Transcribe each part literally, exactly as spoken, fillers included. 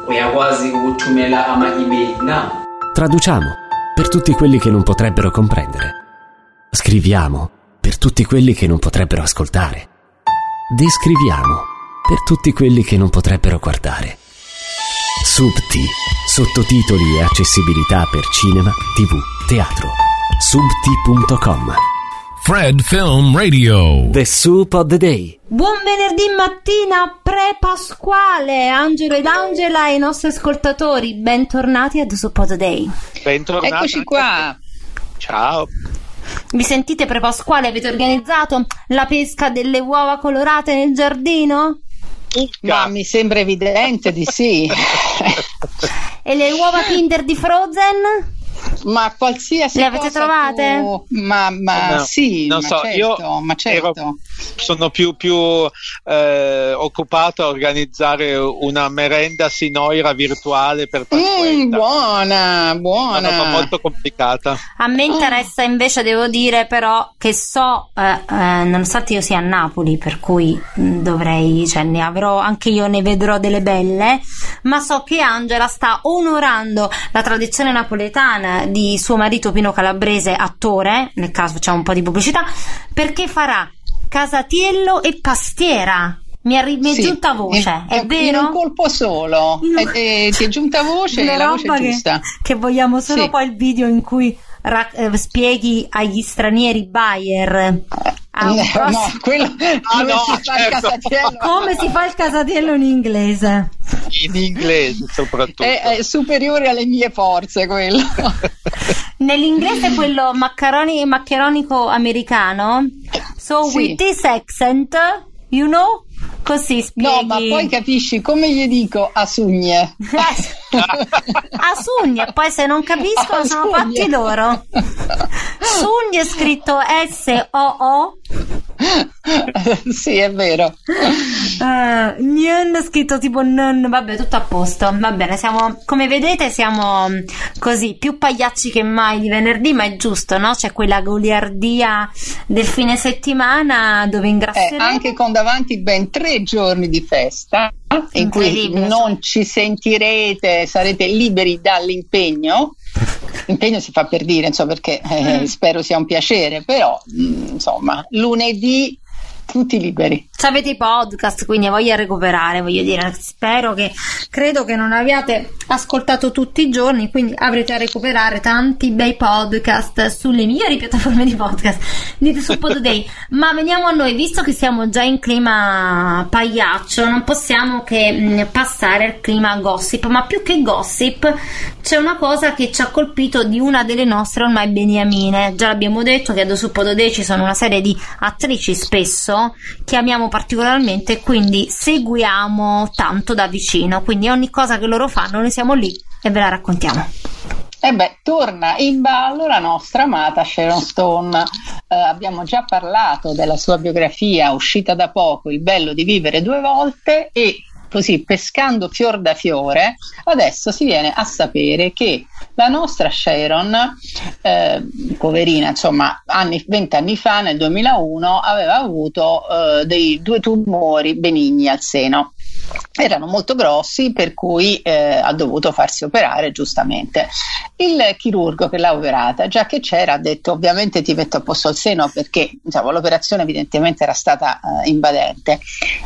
uyakwazi ukuthumela ama-email na? Traduciamo per tutti quelli che non potrebbero comprendere. Scriviamo per tutti quelli che non potrebbero ascoltare. Descriviamo per tutti quelli che non potrebbero guardare. Subti, sottotitoli e accessibilità per cinema, tv, teatro. Subti punto com. Fred Film Radio. The Soup of the Day. Buon venerdì mattina pre-pasquale, Angelo ed Angela e i nostri ascoltatori, bentornati a The Soup of the Day. Bentornati. Eccoci qua. Ciao. Vi sentite pre-pasquale? Avete organizzato la pesca delle uova colorate nel giardino? Ma mi sembra evidente di sì. E le uova Kinder di Frozen? Ma qualsiasi le avete cosa trovate? Tu... Ma, ma no, sì, non ma so, certo, io ma certo. Ero, sono più, più eh, occupato a organizzare una merenda sinoira virtuale per Pasquetta. Mm, buona, buona. Una roba molto complicata. A me interessa invece, devo dire però, che so, eh, eh, nonostante io sia a Napoli, per cui mh, dovrei, cioè ne avrò, anche io ne vedrò delle belle, ma so che Angela sta onorando la tradizione napoletana di suo marito Pino Calabrese, attore, nel caso facciamo un po' di pubblicità, perché farà casatiello e pastiera. Mi è, mi è sì, giunta voce, in, è vero? In un colpo solo, in... e, e, ti è giunta voce e la voce che, giusta. Che vogliamo solo sì. Poi il video in cui ra- eh, spieghi agli stranieri Bayer. No, no, quello ah, come no, si fa certo. il casatiello? Come si fa il casatiello in inglese? In inglese soprattutto. È, è superiore alle mie forze quello. Nell'inglese quello maccaroni maccheronico americano. So sì. with this accent, you know? Così spieghi. No, ma poi capisci come gli dico a sugne. A sugne, poi se non capiscono sono fatti loro. Sugne è scritto S O O. Sì, è vero. Uh, Nien scritto tipo non, vabbè, tutto a posto. Va bene, siamo, come vedete, siamo così più pagliacci che mai di venerdì, ma è giusto, no? C'è quella goliardia del fine settimana dove ingrasseremo. Eh, anche con davanti ben tre giorni di festa in cui non ci sentirete, sarete liberi dall'impegno. L'impegno si fa per dire, insomma, perché eh, spero sia un piacere, però mh, insomma, lunedì tutti liberi. Avete i podcast, quindi voglia recuperare, voglio dire, spero che, credo che non abbiate ascoltato tutti i giorni, quindi avrete a recuperare tanti bei podcast sulle migliori piattaforme di podcast di The Soup of the Day. Ma veniamo a noi, visto che siamo già in clima pagliaccio, non possiamo che mh, passare al clima gossip, ma più che gossip c'è una cosa che ci ha colpito di una delle nostre ormai beniamine. Già l'abbiamo detto che a The Soup of the Day ci sono una serie di attrici spesso che amiamo particolarmente, quindi seguiamo tanto da vicino, quindi ogni cosa che loro fanno noi siamo lì e ve la raccontiamo. E beh, torna in ballo la nostra amata Sharon Stone. Eh, abbiamo già parlato della sua biografia uscita da poco, Il bello di vivere due volte, e così pescando fior da fiore adesso si viene a sapere che la nostra Sharon, eh, poverina, insomma, anni, vent'anni fa, nel duemilauno, aveva avuto eh, dei due tumori benigni al seno. Erano molto grossi, per cui eh, ha dovuto farsi operare, giustamente. Il chirurgo che l'ha operata, già che c'era, ha detto: ovviamente ti metto a posto il seno, perché insomma, l'operazione evidentemente era stata eh, invadente.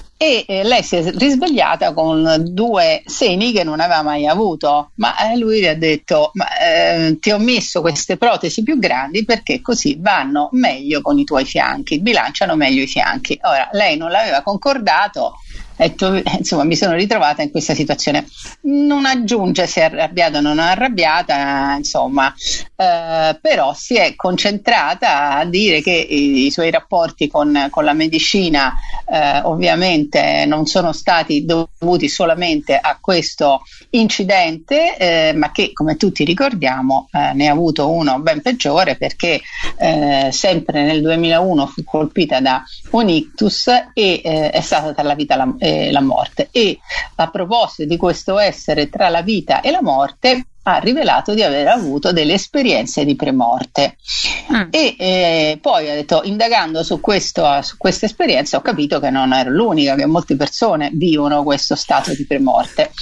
E eh, lei si è risvegliata con due seni che non aveva mai avuto, ma eh, lui gli ha detto: ma, eh, ti ho messo queste protesi più grandi perché così vanno meglio con i tuoi fianchi, bilanciano meglio i fianchi. Ora, lei non l'aveva concordato, ha detto, insomma, mi sono ritrovata in questa situazione. Non aggiunge se è arrabbiata o non è arrabbiata, insomma, eh, però si è concentrata a dire che i, i suoi rapporti con, con la medicina eh, ovviamente non sono stati dovuti solamente a questo incidente, eh, ma che, come tutti ricordiamo, eh, ne ha avuto uno ben peggiore, perché eh, sempre nel duemilauno fu colpita da un ictus e eh, è stata tra la vita e la, eh, la morte. E a proposito di questo essere tra la vita e la morte, ha rivelato di aver avuto delle esperienze di premorte. Mm. e eh, poi ha detto, indagando su questo, su questa esperienza, ho capito che non ero l'unica, che molte persone vivono questo stato di premorte. E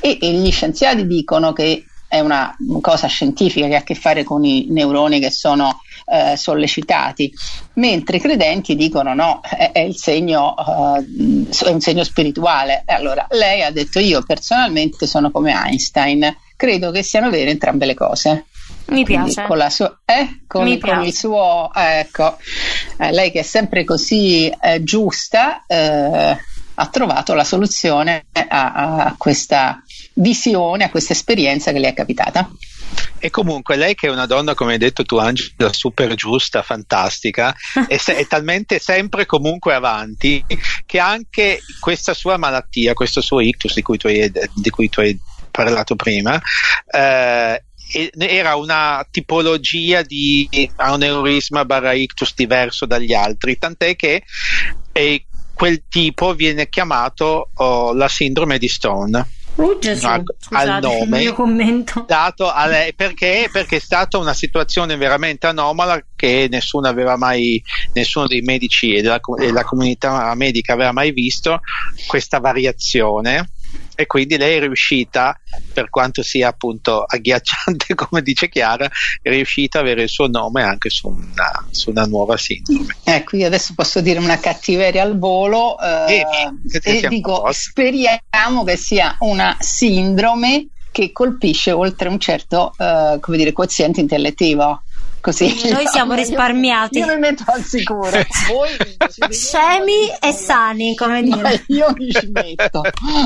e, e gli scienziati dicono che è una cosa scientifica che ha a che fare con i neuroni che sono eh, sollecitati, mentre i credenti dicono no, è, è il segno, uh, è un segno spirituale. Allora lei ha detto: io personalmente sono come Einstein, credo che siano vere entrambe le cose. Mi Quindi piace. Con, la sua, eh, con, Mi con piace. il suo, ecco, eh, lei che è sempre così eh, giusta, eh, ha trovato la soluzione a, a questa visione, a questa esperienza che le è capitata. E comunque lei, che è una donna, come hai detto tu Angela, super giusta, fantastica, è, se- è talmente sempre comunque avanti, che anche questa sua malattia, questo suo ictus di cui tu hai, di cui tu hai parlato prima, eh, era una tipologia di aneurisma barra ictus diverso dagli altri, tant'è che eh, quel tipo viene chiamato oh, la sindrome di Stone. Oh Gesù, al, scusate, al nome il mio commento. dato a lei, perché? Perché è stata una situazione veramente anomala che nessuno aveva mai, nessuno dei medici e della, della comunità medica aveva mai visto questa variazione, e quindi lei è riuscita, per quanto sia appunto agghiacciante come dice Chiara, è riuscita a avere il suo nome anche su una, su una nuova sindrome. Ecco, io adesso posso dire una cattiveria al volo eh, e, e dico, speriamo che sia una sindrome che colpisce oltre un certo eh, come dire, quoziente intellettivo. Così noi siamo risparmiati. Io, io mi metto al sicuro. Voi scemi e sani, come dire. Ma io mi ci metto.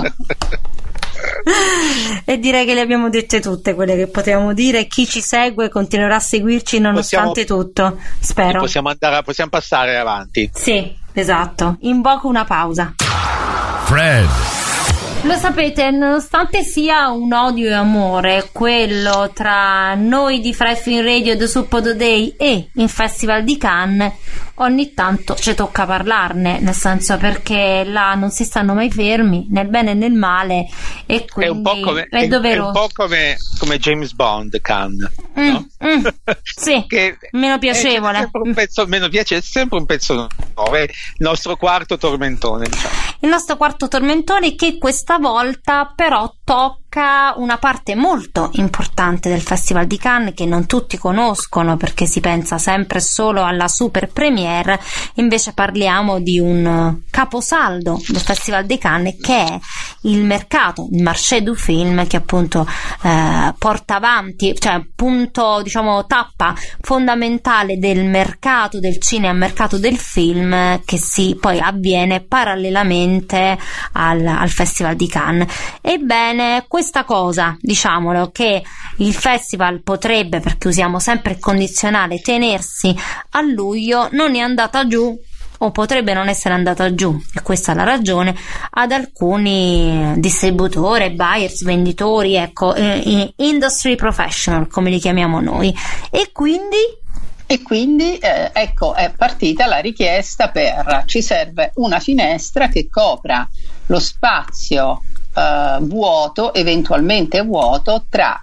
E direi che le abbiamo dette tutte quelle che potevamo dire. Chi ci segue continuerà a seguirci nonostante possiamo, tutto, spero. Possiamo andare, possiamo passare avanti. Sì, esatto. Invoco una pausa. Fred. Lo sapete, nonostante sia un odio e amore quello tra noi di Fred Film Radio e The Suppodo Day e il Festival di Cannes, ogni tanto ci tocca parlarne, nel senso, perché là non si stanno mai fermi nel bene e nel male, e quindi è un po' come, è doveroso. È un po' come, come James Bond, Cannes, mm, no? mm, sì, che meno piacevole, è sempre un pezzo meno piacevole, è sempre un pezzo nuovo, è il nostro quarto tormentone, diciamo. Il nostro quarto tormentone, che questa volta però tocca una parte molto importante del Festival di Cannes, che non tutti conoscono perché si pensa sempre solo alla super premiere. Invece parliamo di un caposaldo del Festival di Cannes, che è il mercato, il marché du film, che appunto eh, porta avanti, cioè punto, diciamo, tappa fondamentale del mercato del cinema, mercato del film, che si poi avviene parallelamente al, al Festival di Cannes. Ebbene, questa cosa, diciamolo, che il festival potrebbe, perché usiamo sempre il condizionale, tenersi a luglio, non è andata giù, o potrebbe non essere andata giù, e questa è la ragione, ad alcuni distributori, buyers, venditori, ecco, eh, industry professional, come li chiamiamo noi. E quindi E quindi eh, ecco, è partita la richiesta per ci serve una finestra che copra lo spazio eh, vuoto, eventualmente vuoto, tra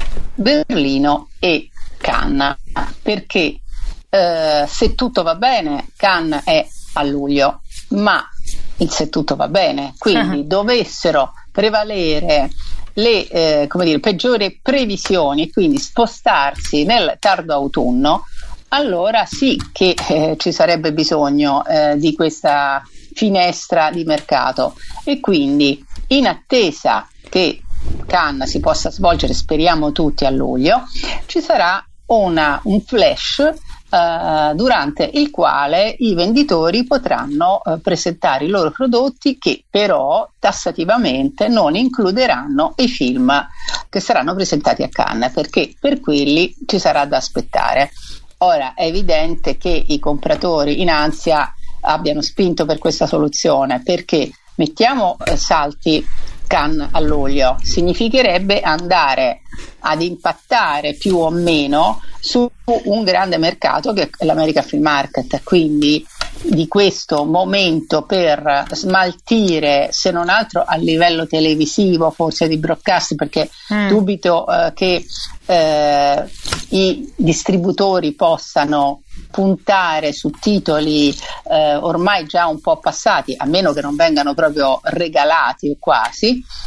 Berlino e Cannes, perché eh, se tutto va bene Cannes è a luglio, ma il se tutto va bene, quindi uh-huh. dovessero prevalere le eh, come dire, peggiori previsioni, quindi spostarsi nel tardo autunno, allora sì che eh, ci sarebbe bisogno eh, di questa finestra di mercato, e quindi in attesa che Cannes si possa svolgere, speriamo tutti, a luglio, ci sarà una, un flash eh, durante il quale i venditori potranno eh, presentare i loro prodotti, che però tassativamente non includeranno i film che saranno presentati a Cannes, perché per quelli ci sarà da aspettare. Ora è evidente che i compratori in ansia abbiano spinto per questa soluzione, perché mettiamo eh, salti Cannes a luglio, significherebbe andare ad impattare più o meno su un grande mercato che è l'American Film Market, quindi di questo momento per smaltire, se non altro a livello televisivo, forse di broadcast, perché mm. dubito eh, che eh, i distributori possano puntare su titoli eh, ormai già un po' passati, a meno che non vengano proprio regalati o quasi.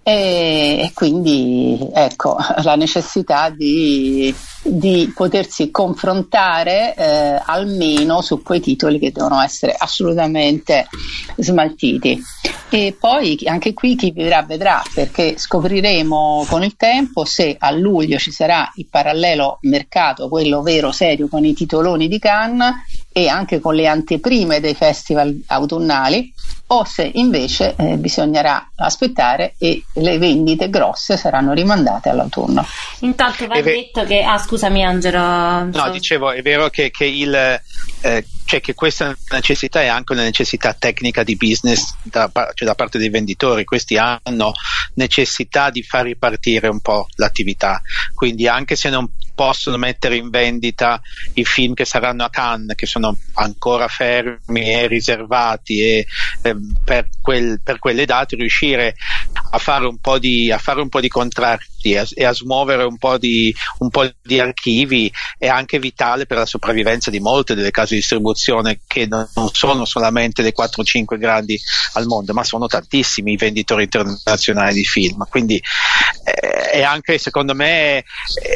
e, e quindi ecco la necessità di, di potersi confrontare eh, almeno su quei titoli che devono essere assolutamente smaltiti. E poi anche qui chi vedrà vedrà, perché scopriremo con il tempo se a luglio ci sarà il parallelo mercato, quello vero serio, con i titoloni di Cannes e anche con le anteprime dei festival autunnali, o se invece eh, bisognerà aspettare e le vendite grosse saranno rimandate all'autunno. Intanto va ve- detto che ah scusami Angelo, no so... dicevo è vero che, che il eh, cioè che questa necessità è anche una necessità tecnica di business da, cioè da parte dei venditori. Questi hanno necessità di far ripartire un po' l'attività, quindi anche se non possono mettere in vendita i film che saranno a Cannes, che sono ancora fermi e riservati, e eh, per, quel, per quelle date riuscire a fare un po' di, a fare un po' di contratti e a, e a smuovere un po' di, un po' di archivi è anche vitale per la sopravvivenza di molte delle case di distribuzione, che non, non sono solamente le quattro cinque grandi al mondo, ma sono tantissimi i venditori internazionali di film. Quindi eh, è anche, secondo me, è,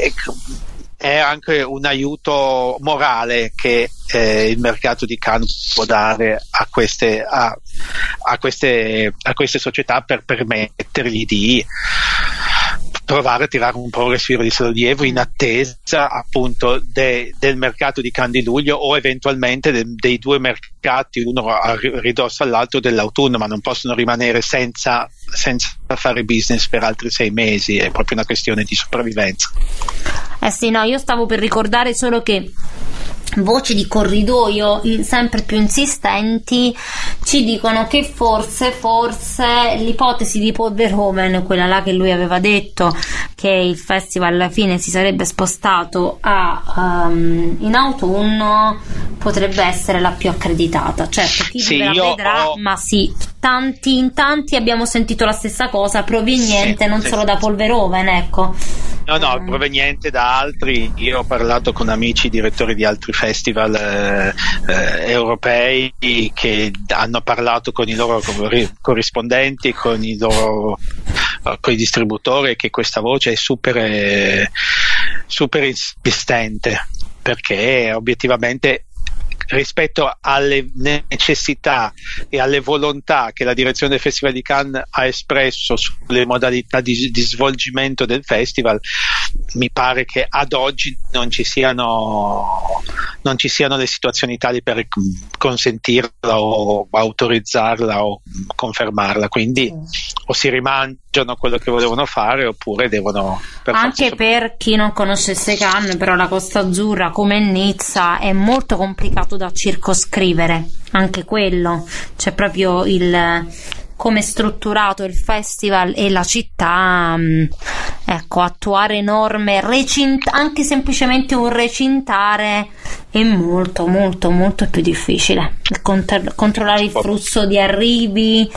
è anche un aiuto morale che eh, il mercato di Cannes può dare a queste, a, a queste, a queste società, per permettergli di provare a tirare un progressivo di sollievo in attesa appunto de, del mercato di Cannes di luglio, o eventualmente de, dei due mercati, uno a ridosso all'altro dell'autunno, ma non possono rimanere senza, senza fare business per altri sei mesi. È proprio una questione di sopravvivenza. Eh sì, no, io stavo per ricordare solo che voci di corridoio sempre più insistenti ci dicono che forse forse l'ipotesi di Paul Verhoeven, quella là che lui aveva detto, che il festival alla fine si sarebbe spostato a um, in autunno, potrebbe essere la più accreditata. Certo, chi sì, vedrà vedrà, ho... ma sì, tanti in tanti abbiamo sentito la stessa cosa, proveniente sì, non sì, solo sì. da Paul Verhoeven, ecco. No, no, proveniente da altri. Io ho parlato con amici direttori di altri festival eh, eh, europei che hanno parlato con i loro corrispondenti, con i loro con i distributori, e che questa voce è super eh, super insistente, perché obiettivamente rispetto alle necessità e alle volontà che la direzione del Festival di Cannes ha espresso sulle modalità di, di svolgimento del festival, mi pare che ad oggi non ci siano non ci siano le situazioni tali per consentirla o autorizzarla o confermarla, quindi o si rimangiano quello che volevano fare, oppure devono per anche forza... Per chi non conoscesse Cannes, però la Costa Azzurra come Nizza è molto complicato da circoscrivere, anche quello, c'è proprio il come è strutturato il festival e la città, ecco, attuare norme, recint- anche semplicemente un recintare è molto molto molto più difficile. Il contro- controllare il flusso di arrivi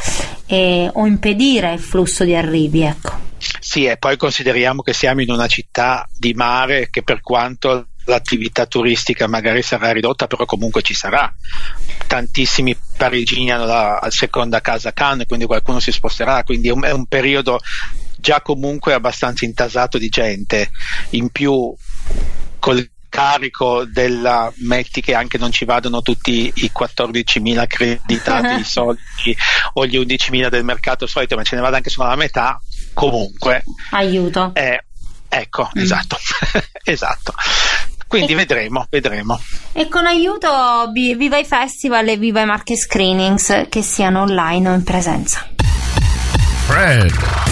e, o impedire il flusso di arrivi, ecco. Sì, e poi consideriamo che siamo in una città di mare, che per quanto l'attività turistica magari sarà ridotta, però comunque ci sarà. Tantissimi parigini hanno la seconda casa a Cannes, quindi qualcuno si sposterà, quindi è un, è un periodo già comunque abbastanza intasato di gente, in più col carico della metti che anche non ci vadano tutti i quattordicimila accreditati soliti o gli undicimila del mercato solito, ma ce ne vada anche solo la metà, comunque aiuto. Eh, ecco, mm. esatto, esatto. Quindi e, vedremo, vedremo. E con aiuto viva i festival e viva i market screenings, che siano online o in presenza. Fred.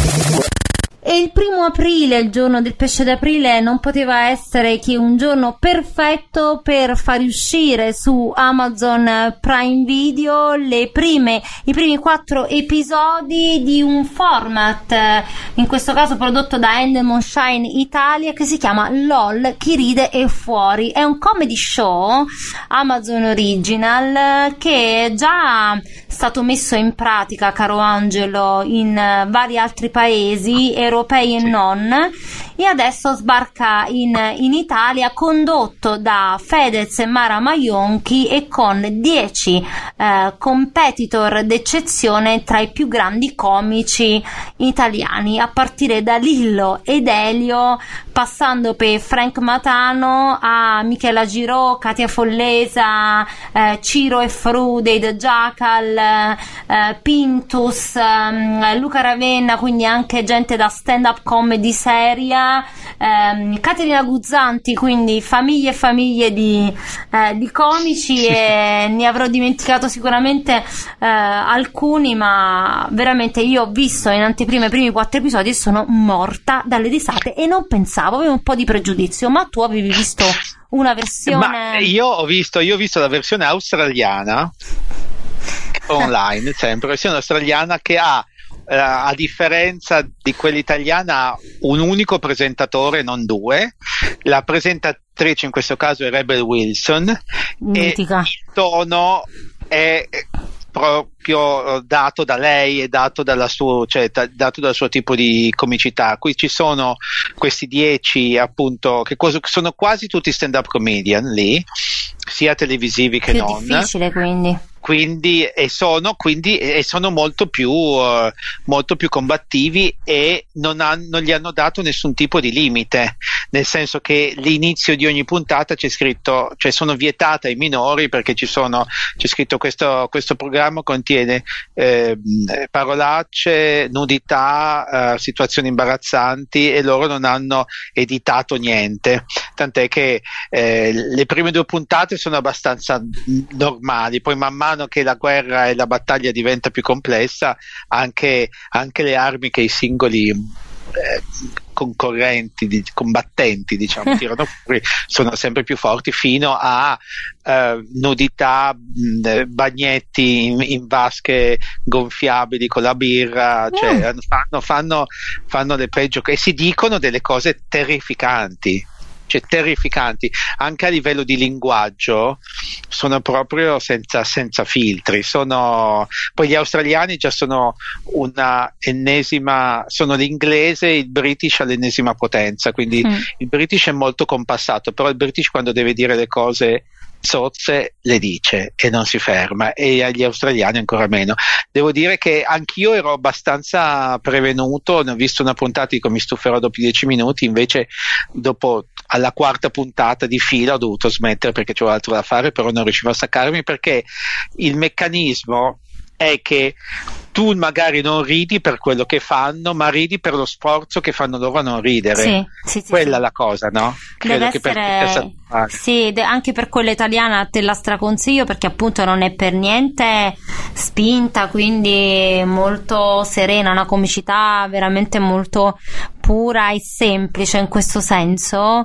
E il primo aprile, il giorno del pesce d'aprile, non poteva essere che un giorno perfetto per far uscire su Amazon Prime Video le prime, i primi quattro episodi di un format, in questo caso prodotto da Endemol Shine Italia, che si chiama LOL, chi ride è fuori. È un comedy show Amazon Original che è già stato messo in pratica, caro Angelo, in vari altri paesi europei europei e sì. non, e adesso sbarca in, in Italia, condotto da Fedez e Mara Maionchi e con dieci eh, competitor d'eccezione tra i più grandi comici italiani, a partire da Lillo ed Elio, passando per Frank Matano a Michela Girò, Katia Follesa, eh, Ciro e Fru dei The Jackal, eh, Pintus, eh, Luca Ravenna, quindi anche gente da stand-up comedy seria, eh, Caterina Guzzanti, quindi famiglie e famiglie di, eh, di comici, e ne avrò dimenticato sicuramente eh, alcuni, ma veramente io ho visto in anteprima i primi quattro episodi e sono morta dalle risate e non pensavo, avevo un po' di pregiudizio, ma tu avevi visto una versione... Ma io ho visto, io ho visto la versione australiana online, sempre versione australiana, che ha Uh, a differenza di quella italiana, ha un unico presentatore, non due. La presentatrice in questo caso è Rebel Wilson. Mitica. E il tono è proprio dato da lei e dato dalla sua, cioè da, dato dal suo tipo di comicità. Qui ci sono questi dieci, appunto, che cos- sono quasi tutti stand-up comedian lì, sia televisivi che più non. Difficile, quindi. Quindi e sono quindi e sono molto più uh, molto più combattivi, e non, han, non gli hanno dato nessun tipo di limite, nel senso che l'inizio di ogni puntata c'è scritto, cioè sono vietate ai minori, perché ci sono c'è scritto questo questo programma contiene eh, parolacce, nudità, uh, situazioni imbarazzanti, e loro non hanno editato niente, tant'è che eh, le prime due puntate sono abbastanza normali, poi man mano che la guerra e la battaglia diventa più complessa, anche, anche le armi che i singoli eh, concorrenti, di, combattenti diciamo tirano fuori sono sempre più forti, fino a eh, nudità, mh, bagnetti in, in vasche gonfiabili con la birra, cioè mm. fanno, fanno, fanno le peggio, e si dicono delle cose terrificanti. Cioè terrificanti, anche a livello di linguaggio sono proprio senza, senza filtri. Sono poi gli australiani già sono una ennesima, sono l'inglese e il British all'ennesima potenza, quindi mm. il British è molto compassato, però il British quando deve dire le cose zozze le dice e non si ferma, e agli australiani ancora meno. Devo dire che anch'io ero abbastanza prevenuto, ne ho visto una puntata, dico mi stuferò dopo dieci minuti, invece dopo alla quarta puntata di fila ho dovuto smettere perché c'avevo altro da fare, però non riuscivo a staccarmi, perché il meccanismo è che tu magari non ridi per quello che fanno, ma ridi per lo sforzo che fanno loro a non ridere. Sì, sì, sì, quella è sì. la cosa, no? Credo Deve che essere... per sì, de- anche per quella italiana te la straconsiglio, perché appunto non è per niente spinta, quindi molto serena, una comicità veramente molto pura e semplice in questo senso,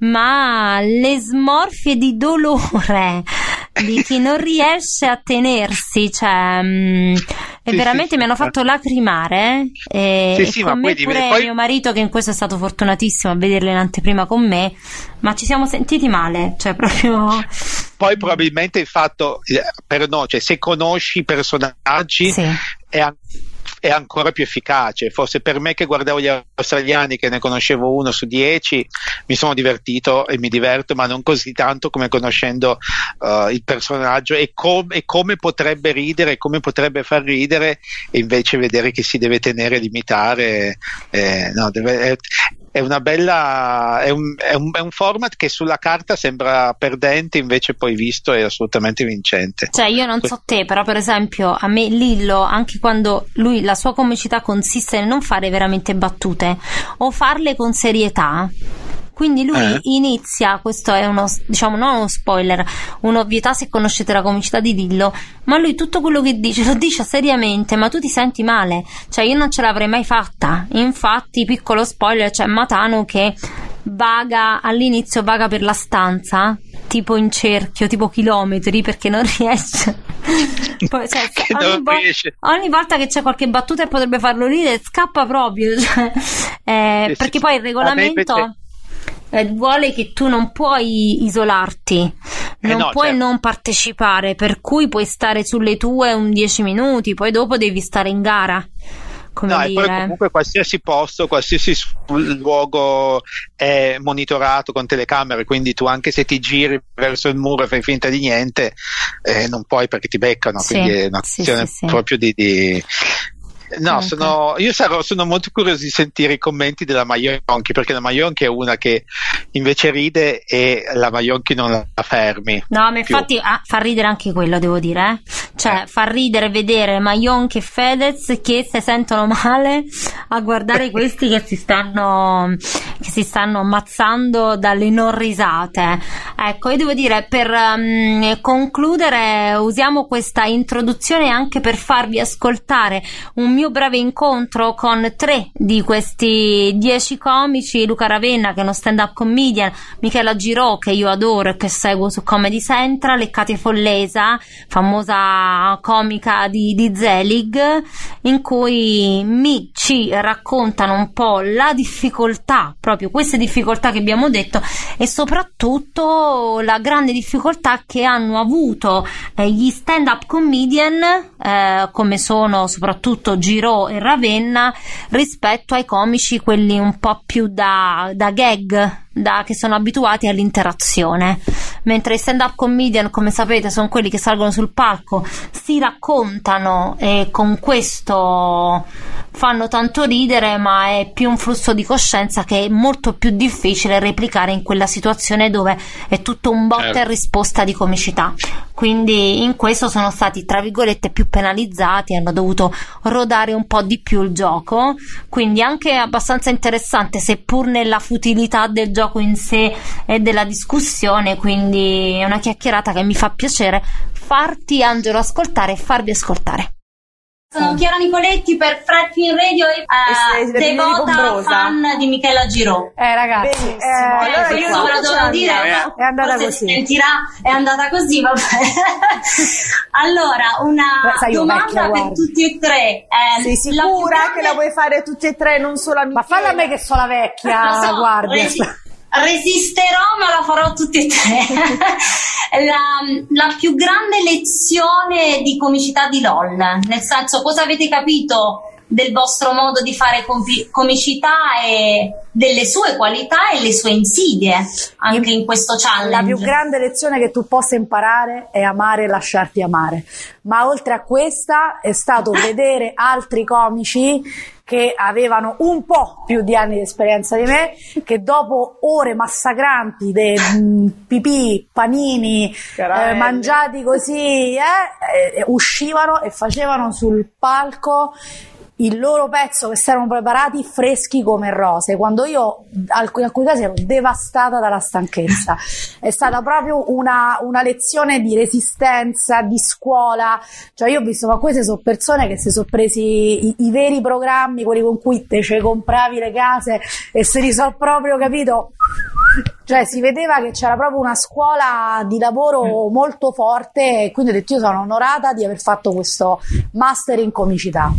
ma le smorfie di dolore di chi non riesce a tenersi, cioè mh, e sì, veramente sì, mi hanno sì, fatto lacrimare, e, sì, e sì, con ma me poi, pure poi... mio marito, che in questo è stato fortunatissimo a vederle in anteprima con me, ma ci siamo sentiti male, cioè proprio. Poi probabilmente il fatto, per no, cioè se conosci i personaggi sì. è, an- è ancora più efficace. Forse per me, che guardavo gli australiani, che ne conoscevo uno su dieci, mi sono divertito e mi diverto, ma non così tanto come conoscendo uh, il personaggio e, com- e come potrebbe ridere, come potrebbe far ridere, e invece vedere che si deve tenere e limitare, eh, no, deve, è, è una bella è un, è, un, è un format che sulla carta sembra perdente, invece poi visto è assolutamente vincente. Cioè io non so te, però per esempio a me Lillo, anche quando lui, la sua comicità consiste nel non fare veramente battute o farle con serietà, quindi lui eh. inizia, questo è uno, diciamo, non uno spoiler, un'ovvietà se conoscete la comicità di Lillo, ma lui tutto quello che dice lo dice seriamente, ma tu ti senti male, cioè io non ce l'avrei mai fatta. Infatti, piccolo spoiler, c'è Matano che vaga all'inizio, vaga per la stanza tipo in cerchio, tipo chilometri, perché non riesce. Poi, cioè, ogni, vo- ogni volta che c'è qualche battuta e potrebbe farlo ridere, scappa proprio, cioè, eh, sì, perché sì, poi il regolamento eh, vuole che tu non puoi isolarti, non eh no, puoi certo. non partecipare, per cui puoi stare sulle tue un dieci minuti, poi dopo devi stare in gara. come no, dire. E poi comunque qualsiasi posto, qualsiasi luogo è monitorato con telecamere, quindi tu anche se ti giri verso il muro e fai finta di niente, eh, non puoi perché ti beccano, Sì, quindi è una sì, questione sì, sì. proprio di... di... No, Okay. sono, io sarò, sono molto curioso di sentire i commenti della Maionchi, perché la Maionchi è una che invece ride e la Maionchi non la fermi. No, ma infatti ah, fa ridere anche quello, devo dire, eh. Cioè, Eh. fa ridere vedere Maionchi e Fedez che si sentono male a guardare questi che si stanno che si stanno ammazzando dalle non risate. Ecco, io devo dire, per um, concludere, usiamo questa introduzione anche per farvi ascoltare un mio breve incontro con tre di questi dieci comici: Luca Ravenna, che è uno stand-up comedian, Michela Girò, che io adoro e che seguo su Comedy Central, e Katia Follesa, famosa comica di, di Zelig, in cui mi ci raccontano un po' la difficoltà, proprio queste difficoltà che abbiamo detto, e soprattutto la grande difficoltà che hanno avuto eh, gli stand-up comedian, eh, come sono soprattutto Girò e Ravenna, rispetto ai comici quelli un po' più da, da gag, da, che sono abituati all'interazione, mentre i stand-up comedian, come sapete, sono quelli che salgono sul palco, si raccontano e con questo fanno tanto ridere, ma è più un flusso di coscienza che è molto più difficile replicare in quella situazione dove è tutto un botta e risposta di comicità. Quindi in questo sono stati, tra virgolette, più penalizzati, hanno dovuto rodare un po' di più il gioco, quindi anche abbastanza interessante, seppur nella futilità del gioco in sé e della discussione. Quindi è una chiacchierata che mi fa piacere farti, Angelo, ascoltare e farvi ascoltare. Sono Chiara Nicoletti per Fred Film Radio e E sei della devota Pombrosa. fan di Michela Girò. Eh ragazzi, Benissimo. eh, Allora Eh, io questo non ve lo faccio devo la dire, mia. no? è andata Forse così. si sentirà, è andata così, vabbè. Allora, una Beh, sai, io domanda vecchia, per guarda. tutti e tre. Eh, Sei la sicura più grande- che la vuoi fare tutti e tre, non solo a Ma Michela? falla a me che sono la vecchia, Lo so, guardia. resi- resisterò, ma la farò tutti e tre. la, la più grande lezione di comicità di LOL, nel senso, cosa avete capito del vostro modo di fare compi- comicità e delle sue qualità e le sue insidie anche in questo challenge? La più grande lezione che tu possa imparare è amare e lasciarti amare. Ma oltre a questa è stato vedere altri comici che avevano un po' più di anni di esperienza di me, che dopo ore massacranti di pipì, panini, eh, mangiati così, eh, eh, uscivano e facevano sul palco il loro pezzo che si erano preparati freschi come rose, quando io in alcuni casi ero devastata dalla stanchezza. È stata proprio una, una lezione di resistenza, di scuola. Cioè io ho visto, ma queste sono persone che si sono presi i, i veri programmi, quelli con cui te ce compravi le case, e se li sono proprio, capito? Cioè si vedeva che c'era proprio una scuola di lavoro molto forte, e quindi ho detto, io sono onorata di aver fatto questo master in comicità.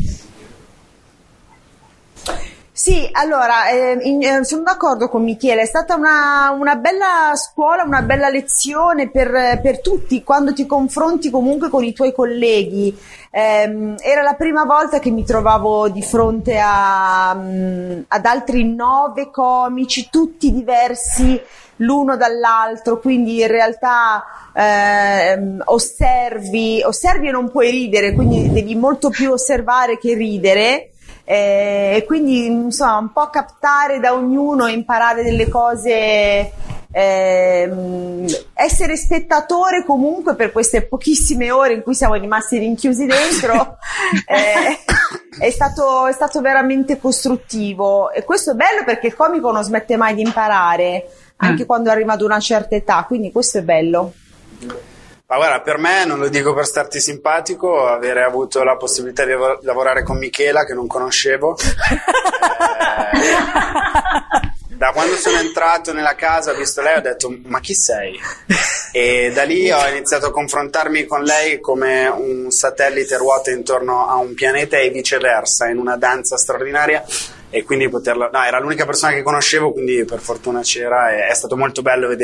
Sì, allora, eh, in- eh, sono d'accordo con Michele, è stata una, una bella scuola, una bella lezione per, per tutti, quando ti confronti comunque con i tuoi colleghi. Ehm, era la prima volta che mi trovavo di fronte a, mm, ad altri nove comici, tutti diversi l'uno dall'altro, quindi in realtà ehm, osservi, osservi e non puoi ridere, quindi devi molto più osservare che ridere. Eh, e quindi insomma un po' captare da ognuno, imparare delle cose, ehm, essere spettatore comunque per queste pochissime ore in cui siamo rimasti rinchiusi dentro. eh, è stato, è stato veramente costruttivo, e questo è bello perché il comico non smette mai di imparare anche mm. quando arriva ad una certa età, quindi questo è bello. Ma guarda, per me, non lo dico per starti simpatico, avere avuto la possibilità di lav- lavorare con Michela, che non conoscevo, eh, da quando sono entrato nella casa, ho visto lei, ho detto, ma chi sei? E da lì ho iniziato a confrontarmi con lei come un satellite ruota intorno a un pianeta e viceversa, in una danza straordinaria. E quindi poterla, no, era l'unica persona che conoscevo, quindi per fortuna c'era, e è stato molto bello vedere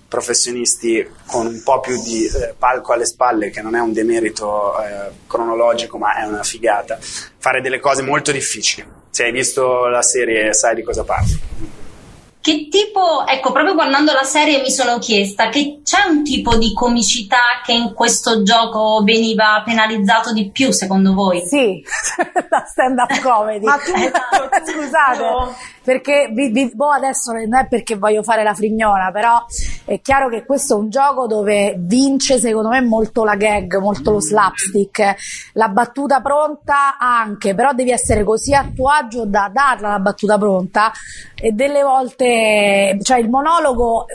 professionisti con un po' più di eh, palco alle spalle, che non è un demerito eh, cronologico, ma è una figata, fare delle cose molto difficili. Se hai visto la serie sai di cosa parlo. Che tipo, ecco, proprio guardando la serie mi sono chiesta che c'è un tipo di comicità che in questo gioco veniva penalizzato di più, secondo voi? Sì, la stand-up comedy. Ma tu, scusate, perché vi, vi, boh, adesso non è perché voglio fare la frignona, però è chiaro che questo è un gioco dove vince secondo me molto la gag, molto lo slapstick, la battuta pronta anche, però devi essere così a tuo agio da darla la battuta pronta, e delle volte, cioè il monologo,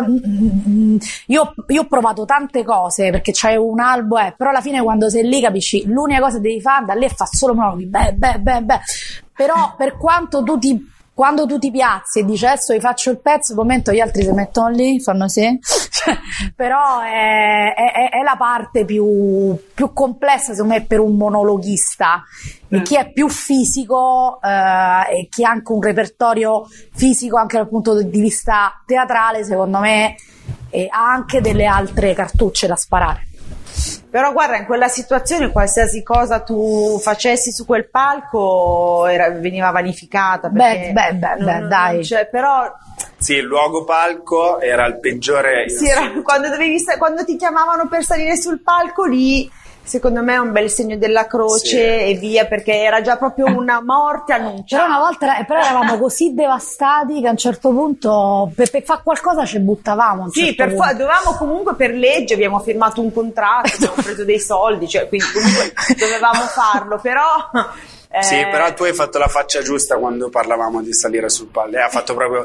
io, io ho provato tante cose perché c'è un albo, eh, però alla fine quando sei lì capisci l'unica cosa che devi fare, da lì e fa solo monologhi, beh, beh, beh, beh. Però per quanto tu ti quando tu ti piazzi e dici adesso vi faccio il pezzo, al momento gli altri si mettono lì, fanno sì, cioè, però è, è, è la parte più, più complessa secondo me per un monologhista, mm. e chi è più fisico eh, e chi ha anche un repertorio fisico anche dal punto di vista teatrale, secondo me e ha anche delle altre cartucce da sparare. Però guarda, in quella situazione qualsiasi cosa tu facessi su quel palco era, veniva vanificata. Beh, beh, beh, non, beh non, dai. Cioè, però... Sì, il luogo palco era il peggiore. Sì, era, quando, dovevi, quando ti chiamavano per salire sul palco lì, secondo me è un bel segno della croce, sì. E via, perché era già proprio una morte annunciata. Però una volta però eravamo così devastati che a un certo punto per, per fare qualcosa ci buttavamo. Sì, certo per fa- dovevamo comunque per legge, abbiamo firmato un contratto, abbiamo preso dei soldi, cioè, quindi comunque dovevamo farlo, però... Eh... Sì, però tu hai fatto la faccia giusta quando parlavamo di salire sul palco, eh, ha fatto proprio...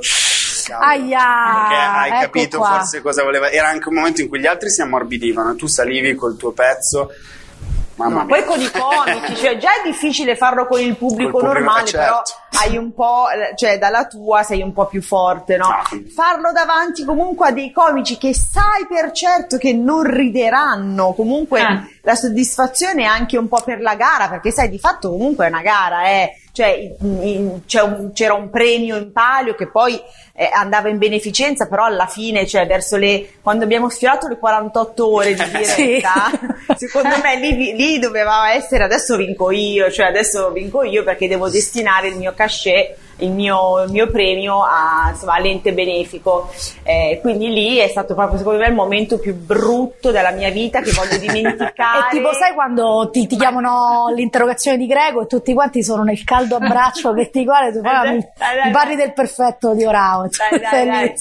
Aia, perché hai ecco capito qua. Forse cosa voleva. Era anche un momento in cui gli altri si ammorbidivano, tu salivi col tuo pezzo, mamma no, mia. Poi con i comici, cioè già è difficile farlo con il pubblico, pubblico normale, certo. Però hai un po', cioè dalla tua sei un po' più forte, no? no? Farlo davanti comunque a dei comici che sai per certo che non rideranno, comunque eh. La soddisfazione è anche un po' per la gara, perché sai di fatto comunque è una gara, eh. Cioè in, in, c'è un, c'era un premio in palio che poi eh, andava in beneficenza, però alla fine, cioè verso le quando abbiamo sfiorato le quarantotto ore di diretta, sì. Secondo me lì, lì doveva essere adesso vinco io, cioè adesso vinco io perché devo destinare il mio cachet, il mio, il mio premio a, insomma, all'ente benefico, eh, quindi lì è stato proprio secondo me il momento più brutto della mia vita che voglio dimenticare. E tipo sai quando ti, ti chiamano l'interrogazione di Greco e tutti quanti sono nel caldo abbraccio verticale, tu parli, dai, dai, dai, parli del perfetto di Orao, dai, dai, dai.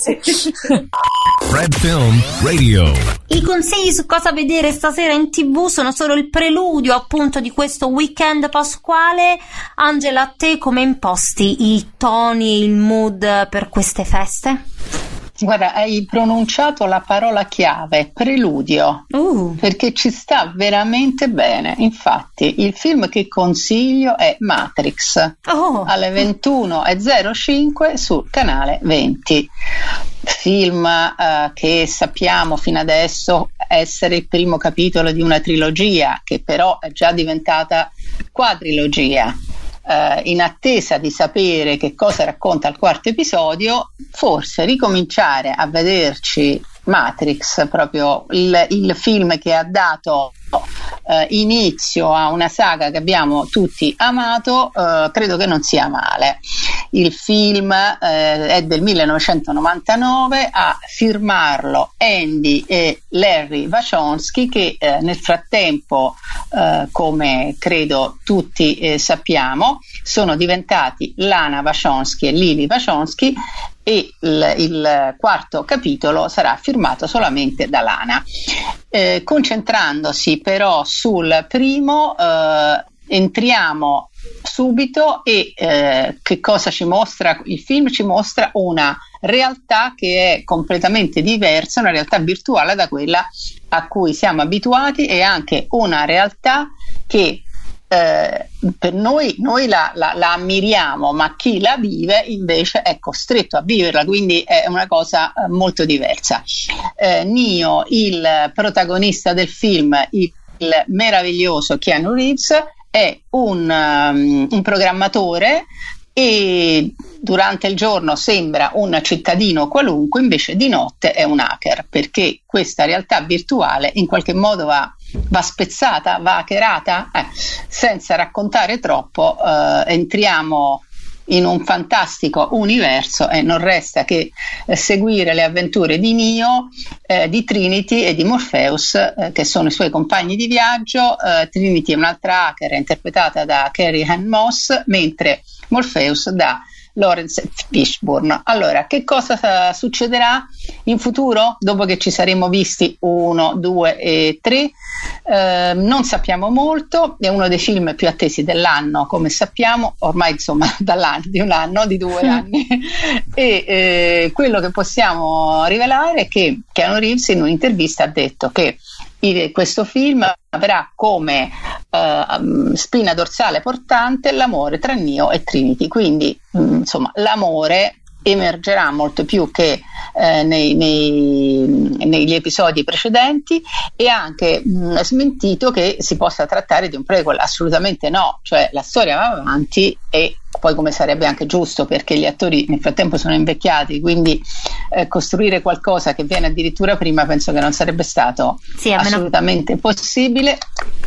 Fred Film Radio. I consigli su cosa vedere stasera in tv sono solo il preludio appunto di questo weekend pasquale. Angela, a te come imposti i toni, il mood per queste feste? Guarda, hai pronunciato la parola chiave, preludio, uh. perché ci sta veramente bene. Infatti il film che consiglio è Matrix, oh. alle ventuno e zero cinque sul canale venti. Film uh, che sappiamo fino adesso essere il primo capitolo di una trilogia che però è già diventata quadrilogia. Uh, in attesa di sapere che cosa racconta il quarto episodio, forse ricominciare a vederci Matrix, proprio il, il film che ha dato uh, inizio a una saga che abbiamo tutti amato, uh, credo che non sia male. Il film uh, è del millenovecentonovantanove, a firmarlo Andy e Larry Wachowski, che uh, nel frattempo, uh, come credo tutti eh, sappiamo, sono diventati Lana Wachowski e Lily Wachowski, e il, il quarto capitolo sarà firmato solamente da Lana. Eh, concentrandosi però sul primo, eh, entriamo subito e eh, che cosa ci mostra? Il film ci mostra una realtà che è completamente diversa, una realtà virtuale da quella a cui siamo abituati, e anche una realtà che Eh, per noi, noi la, la, la ammiriamo, ma chi la vive invece è costretto a viverla, quindi è una cosa eh, molto diversa. eh, Neo, il protagonista del film, il, il meraviglioso Keanu Reeves, è un, um, un programmatore e durante il giorno sembra un cittadino qualunque, invece di notte è un hacker, perché questa realtà virtuale in qualche modo va, va spezzata, va hackerata. Eh, senza raccontare troppo, eh, entriamo in un fantastico universo e non resta che eh, seguire le avventure di Neo, eh, di Trinity e di Morpheus, eh, che sono i suoi compagni di viaggio. eh, Trinity è un'altra hacker interpretata da Carrie Ann Moss, mentre Morpheus da Lawrence Fishburne. Allora, che cosa succederà in futuro dopo che ci saremo visti uno, due e tre? Eh, non sappiamo molto, è uno dei film più attesi dell'anno, come sappiamo, ormai insomma dall'anno, di un anno, di due anni, e eh, quello che possiamo rivelare è che Keanu Reeves in un'intervista ha detto che questo film avrà come uh, spina dorsale portante l'amore tra Neo e Trinity, quindi mh, insomma l'amore emergerà molto più che eh, nei, nei, negli episodi precedenti, e ha anche mh, smentito che si possa trattare di un prequel. Assolutamente no, cioè la storia va avanti, e poi come sarebbe anche giusto, perché gli attori nel frattempo sono invecchiati, quindi eh, costruire qualcosa che viene addirittura prima penso che non sarebbe stato sì, assolutamente possibile.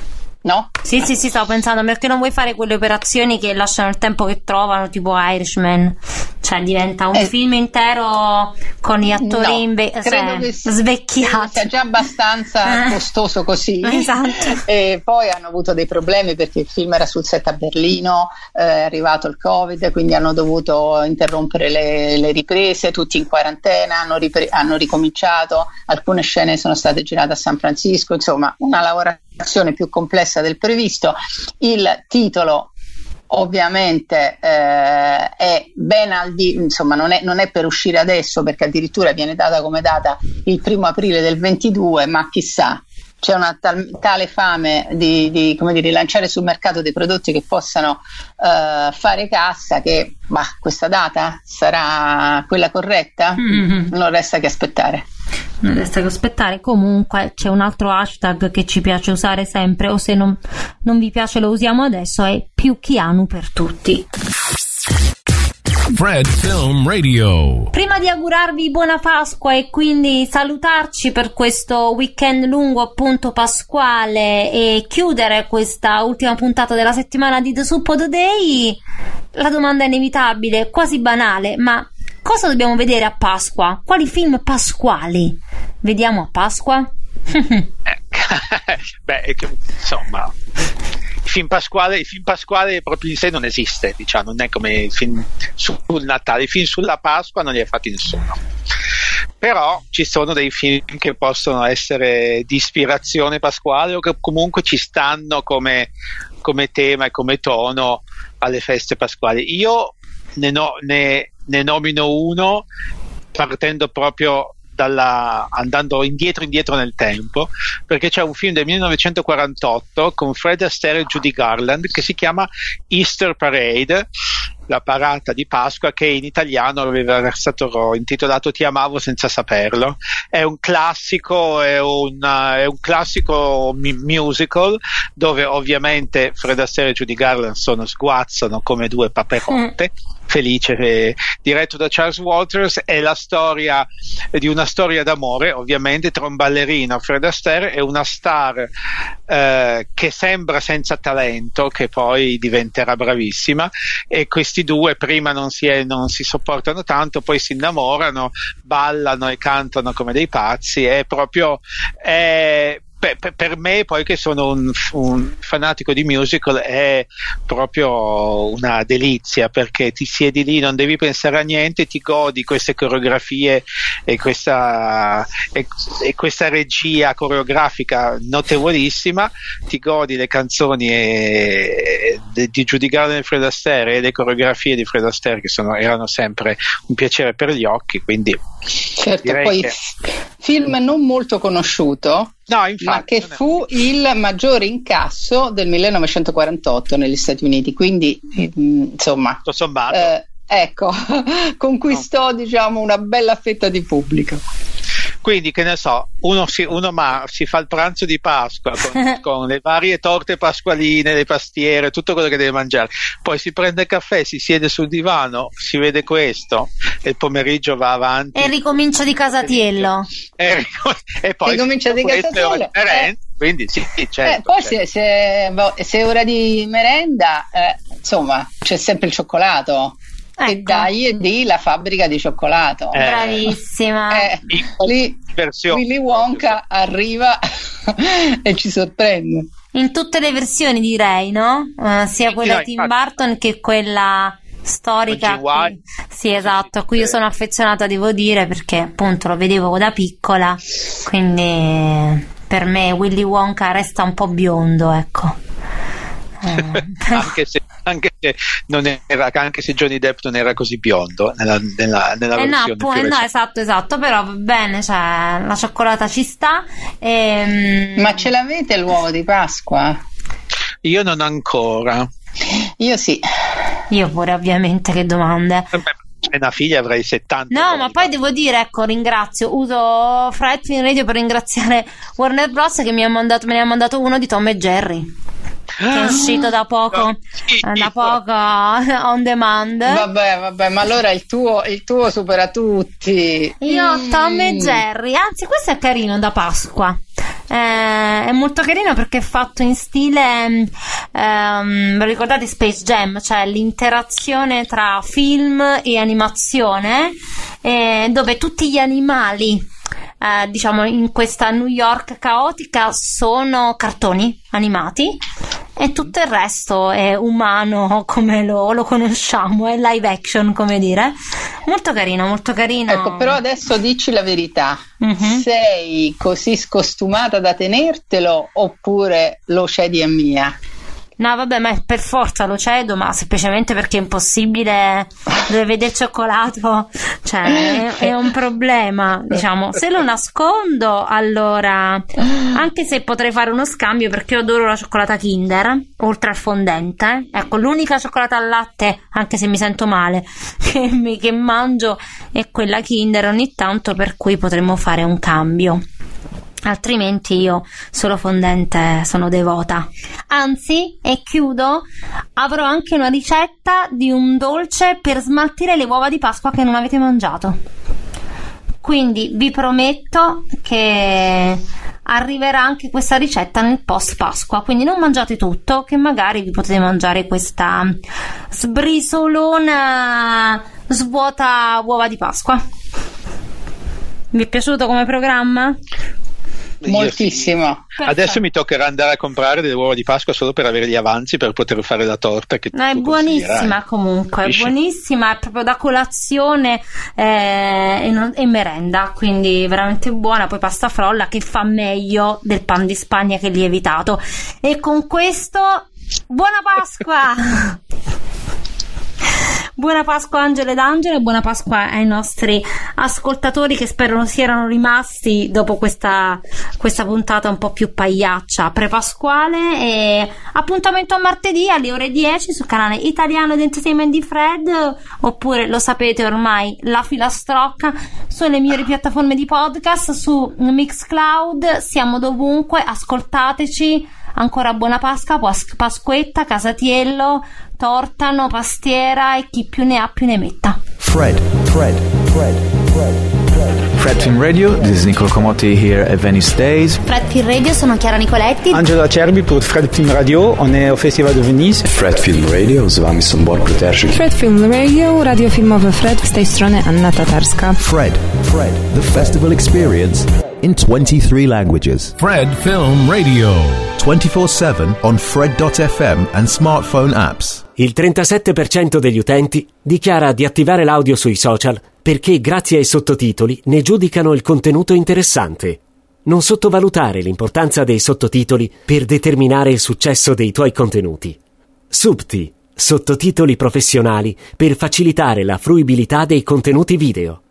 No? Sì, sì, sì, stavo pensando, perché non vuoi fare quelle operazioni che lasciano il tempo che trovano, tipo Irishman, cioè diventa un eh. film intero con gli attori no, inve- credo che sia, svecchiati. Sia già abbastanza eh. costoso così. Esatto. E poi hanno avuto dei problemi perché il film era sul set a Berlino, eh, è arrivato il Covid, quindi hanno dovuto interrompere le, le riprese, tutti in quarantena, hanno, ripre- hanno ricominciato, alcune scene sono state girate a San Francisco, insomma una lavorazione più complessa del previsto. Il titolo ovviamente eh, è ben al di, insomma non è, non è per uscire adesso, perché addirittura viene data come data il primo aprile del ventidue, ma chissà, c'è una tal, tale fame di, di, come dire, lanciare sul mercato dei prodotti che possano uh, fare cassa, che bah, questa data sarà quella corretta? Mm-hmm. Non resta che aspettare. Non resta che aspettare. Comunque c'è un altro hashtag che ci piace usare sempre, o se non, non vi piace lo usiamo adesso, è più Keanu per tutti. Fred Film Radio. Prima di augurarvi buona Pasqua e quindi salutarci per questo weekend lungo appunto pasquale e chiudere questa ultima puntata della settimana di The Soup of the Day, la domanda è inevitabile, quasi banale, ma cosa dobbiamo vedere a Pasqua? Quali film pasquali vediamo a Pasqua? Beh, insomma, il film pasquale, il film pasquale proprio in sé non esiste, diciamo, non è come il film sul Natale, i film sulla Pasqua non li ha fatti nessuno. Però ci sono dei film che possono essere di ispirazione pasquale o che comunque ci stanno come, come tema e come tono alle feste pasquali. Io ne, no, ne, ne nomino uno partendo proprio dalla, andando indietro indietro nel tempo, perché c'è un film del millenovecentoquarantotto con Fred Astaire e Judy Garland che si chiama Easter Parade, la parata di Pasqua, che in italiano aveva stato intitolato Ti amavo senza saperlo. È un classico, è, una, è un classico mi- musical dove ovviamente Fred Astaire e Judy Garland sono, sguazzano come due paperotte. Mm. Felice, eh, diretto da Charles Walters. È la storia di una storia d'amore, ovviamente, tra un ballerino, Fred Astaire, e una star eh, che sembra senza talento, che poi diventerà bravissima, e questi due prima non si, è, non si sopportano tanto, poi si innamorano, ballano e cantano come dei pazzi. È proprio è, Per, per me, poi che sono un, un fanatico di musical, è proprio una delizia, perché ti siedi lì, non devi pensare a niente, ti godi queste coreografie e questa, e, e questa regia coreografica notevolissima, ti godi le canzoni e, e, di Judy Garland e Fred Astaire e le coreografie di Fred Astaire, che sono, erano sempre un piacere per gli occhi. Quindi certo, poi che... film non molto conosciuto, no, infatti, ma che fu il maggiore incasso del millenovecentoquarantotto negli Stati Uniti, quindi insomma tutto sommato eh, ecco conquistò no. diciamo una bella fetta di pubblico. Quindi, che ne so, uno si, uno ma, si fa il pranzo di Pasqua con, con le varie torte pasqualine, le pastiere, tutto quello che deve mangiare, poi si prende il caffè, si siede sul divano, si vede questo e il pomeriggio va avanti e ricomincia di Casatiello e, e poi ricomincia di Casatiello eh. Quindi sì, certo, eh, poi certo. Se, se, se è ora di merenda, eh, insomma, c'è sempre il cioccolato. Ecco. E dai e di la fabbrica di cioccolato. Eh. Bravissima. Eh, lì Willy Wonka arriva e ci sorprende. In tutte le versioni, direi, no? Uh, sia quella no, di Tim Burton che quella storica. A cui, sì, esatto, a cui io sono affezionata, devo dire, perché appunto lo vedevo da piccola, quindi per me Willy Wonka resta un po' biondo, ecco. Eh. anche se anche se non era anche se Johnny Depp non era così biondo nella, nella, nella eh versione no, pu- più no, esatto, esatto, però va bene, cioè la cioccolata ci sta. Ehm... Ma ce l'avete l'uovo di Pasqua? Io non ancora. Io sì. Io pure, ovviamente, che domande. E una figlia avrei settanta. No, ma poi devo dire, ecco, ringrazio, uso Fred Film Radio per ringraziare Warner Bros. Che mi ha mandato, me ne ha mandato uno di Tom e Jerry, che è uscito da poco, da poco on demand. Vabbè, vabbè, ma allora il tuo, il tuo supera tutti. Io mm. Tom e Jerry, anzi questo è carino da Pasqua. Eh, è molto carino perché è fatto in stile ehm, vi ricordate Space Jam, cioè l'interazione tra film e animazione, eh, dove tutti gli animali eh, diciamo in questa New York caotica sono cartoni animati e tutto il resto è umano come lo, lo conosciamo, è live action, come dire. Molto carino, molto carino. Ecco, però adesso dici la verità. Mm-hmm. Sei così scostumata da tenertelo oppure lo cedi a mia? No, vabbè, ma per forza lo cedo, ma semplicemente perché è impossibile, deve vedere cioccolato, cioè è, è un problema, diciamo. Se lo nascondo, allora, anche se potrei fare uno scambio, perché io adoro la cioccolata Kinder, oltre al fondente, ecco, l'unica cioccolata al latte, anche se mi sento male, che, mi, che mangio è quella Kinder ogni tanto, per cui potremmo fare un cambio. Altrimenti io solo fondente sono devota. Anzi, e chiudo, avrò anche una ricetta di un dolce per smaltire le uova di Pasqua che non avete mangiato. Quindi vi prometto che arriverà anche questa ricetta nel post Pasqua, quindi non mangiate tutto, che magari vi potete mangiare questa sbrisolona svuota uova di Pasqua. Vi è piaciuto come programma? Moltissimo. Sì. Adesso mi toccherà andare a comprare delle uova di Pasqua solo per avere gli avanzi per poter fare la torta che no, è buonissima, comunque è buonissima, è proprio da colazione eh, e, non, e merenda, quindi veramente buona. Poi pasta frolla che fa meglio del pan di Spagna che è lievitato. E con questo buona Pasqua. Buona Pasqua Angelo ed Angela, e buona Pasqua ai nostri ascoltatori che spero non si erano rimasti dopo questa, questa puntata un po' più pagliaccia pre-pasquale. E appuntamento a martedì alle ore dieci sul canale italiano di Entertainment di Fred, oppure lo sapete ormai, La Filastrocca, sulle migliori piattaforme di podcast, su Mixcloud, siamo dovunque, ascoltateci. Ancora buona Pasqua, pas- Pasquetta, Casatiello, Tortano, Pastiera e chi più ne ha più ne metta. Fred, Fred, Fred, Fred, Fred. Fred Film Radio, this is Nicolo Comotti here at Venice Days. Fred Film Radio, sono Chiara Nicoletti. Angelo Acerbi pour Fred Film Radio, on est au Festival de Venise. Fred Film Radio, z wami są Borg Pluterczyk. Fred Film Radio, radio filmowe Fred, z tej strony Anna Tatarska. Fred, Fred, the festival experience in twenty-three languages. Fred Film Radio. twenty-four seven on Fred dot f m and smartphone apps. Il trentasette per cento degli utenti dichiara di attivare l'audio sui social perché grazie ai sottotitoli ne giudicano il contenuto interessante. Non sottovalutare l'importanza dei sottotitoli per determinare il successo dei tuoi contenuti. Subti, sottotitoli professionali per facilitare la fruibilità dei contenuti video.